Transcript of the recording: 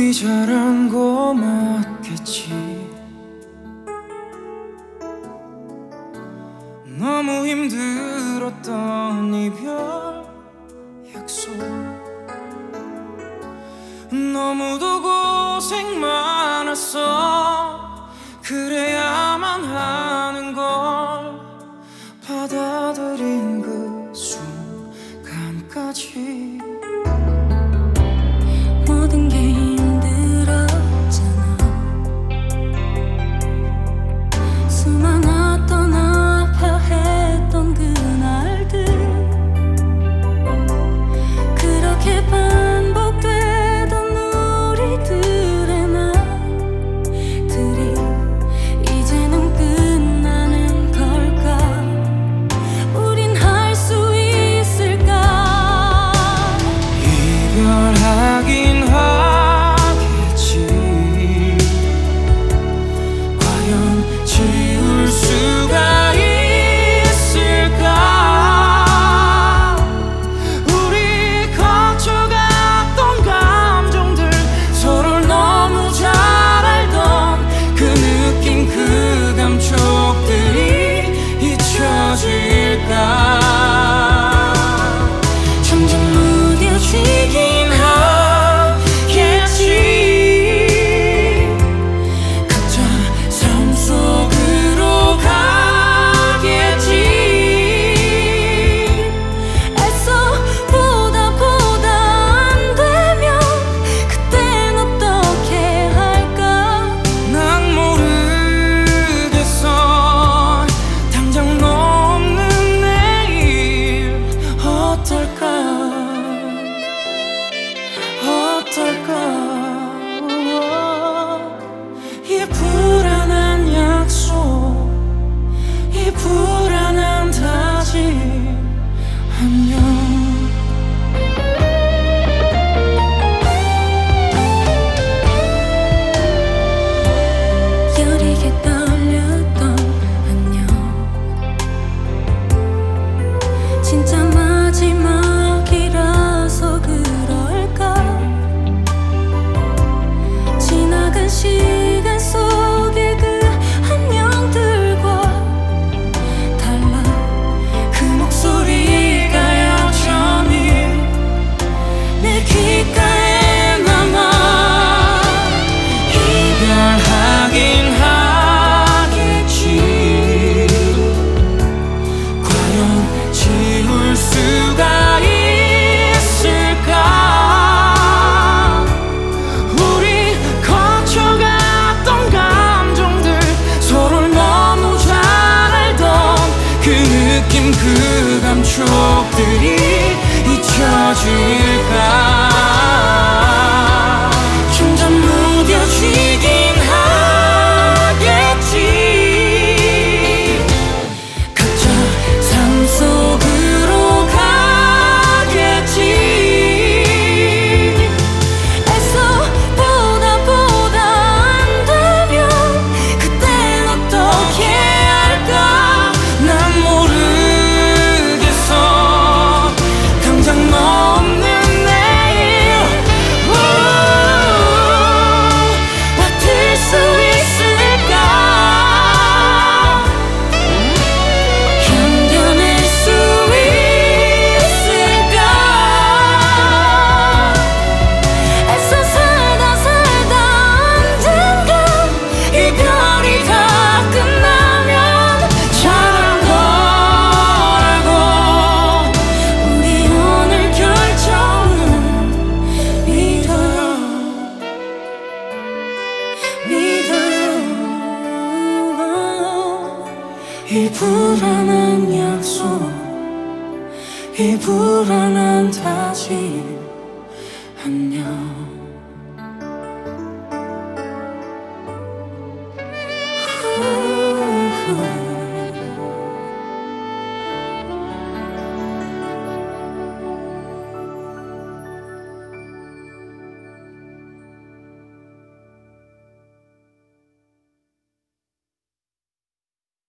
우리 잘한 거 맞겠지. 너무 힘들었던 이별 약속, 너무도 고생 많았어. 그래야만 하는 걸 받아들인 그 순간까지 모든 게 힘들었잖아. 수많았던 아파했던 그날들, 그렇게 반복되던 우리들의 날들이 이제는 끝나는 걸까? 우린 할 수 있을까? 이별하긴 하겠지. 과연 지울 수가 있을까? 우리 거쳐갔던 감정들, 서로를 너무 잘 알던 그 느낌, 그 감촉들이 잊혀질까? 점점 무뎌지긴 하겠지. 각자 삶 속으로 가겠지. 애써 보다 안 되면 그땐 어떻게 할까? 난 모르겠어. 당장 너 없는 내일 어떨까? 이 불안한 약속, 이 불안한 다짐, 안녕. 여리게 떨렸던 안녕, 진짜 마지막이라서 그럴까? 지나간 시간 속에 그 안녕들과 달라. 그 목소리가 여전히 내 귓가에 남아. 이별하긴 하겠지. 과연 지울 수가 있을까? 우리 거쳐갔던 감정들, 서로를 너무 잘 알던 그 느낌, 그 감촉들이 잊혀질까? 점점 무뎌지긴 하겠지. 각자 삶 속으로 가겠지. 애써 보다 안 되면 그땐 어떻게 할까? 난 모르겠어. 당장 너 없는 내일 버틸 수 있을까? 견뎌낼 수 있을까? 애써 살다 언젠가 이별이 다 끝나면 잘한 거라고. 우리 오늘 결정은 믿어요. 이 불안한 약속, 이 불안한 다짐, 안녕.